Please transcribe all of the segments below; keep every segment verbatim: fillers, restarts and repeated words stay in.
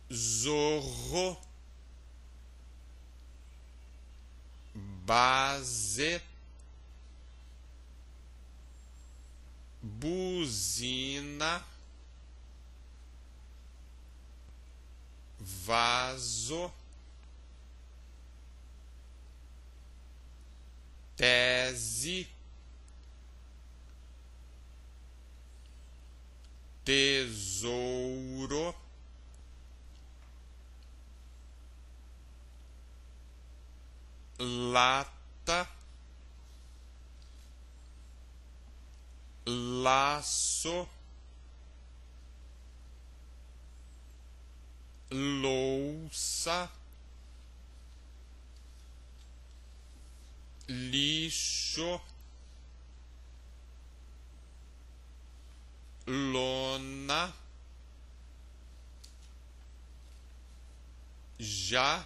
zorro, base, buzina, vaso, tese, tesouro, lata, laço, louça, lixo, lona, já,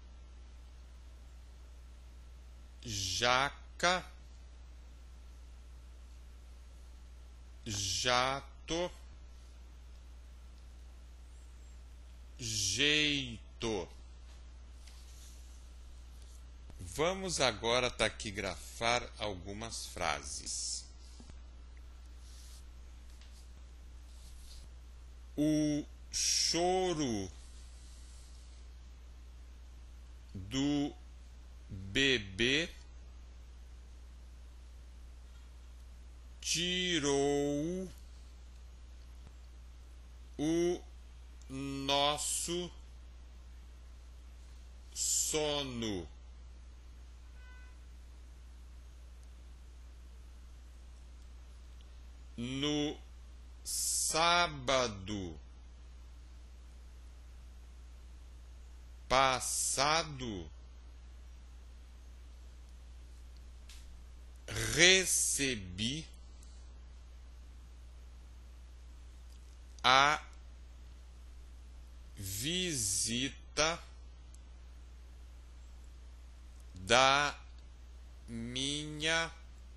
jaca, jato, jeito. Vamos agora taquigrafar algumas frases. O choro do bebê tirou o nosso sono. No sábado passado, recebi a visita da minha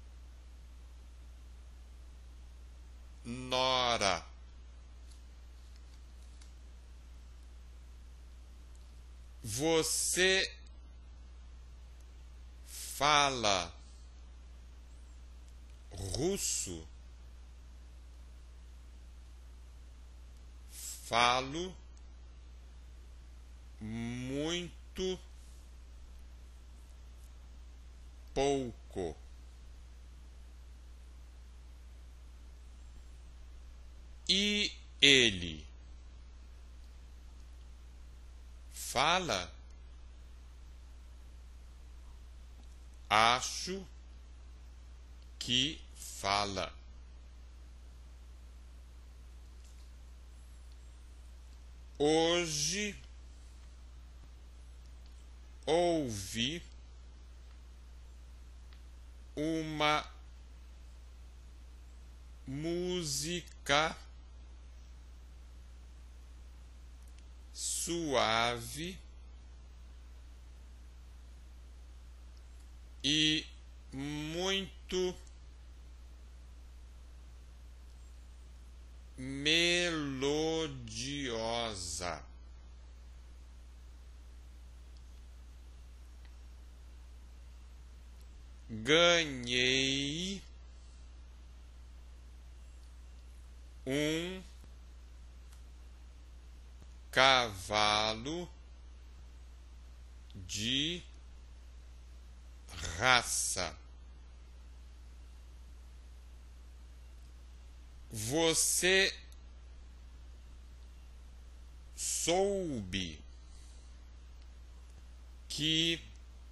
nora. Você fala russo? Falo muito pouco. E ele fala? Acho que fala. Hoje ouvi uma música suave e muito melodiosa. Ganhei um cavalo de raça. Você soube que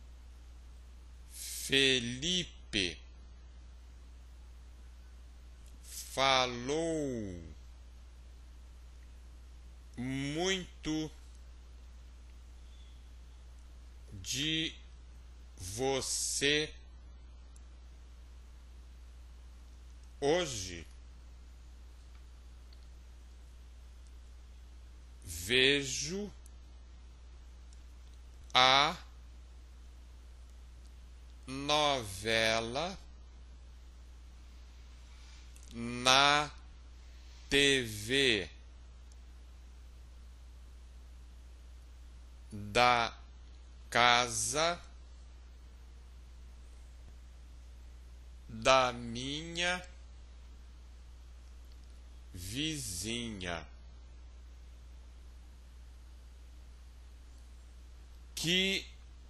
Felipe falou muito de você hoje? Vejo a novela na T V. da casa da minha vizinha. Que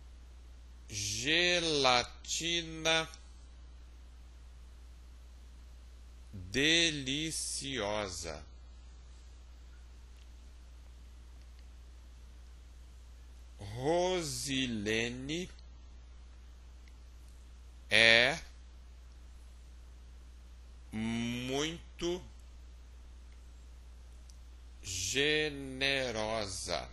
gelatina deliciosa! Rosilene é muito generosa.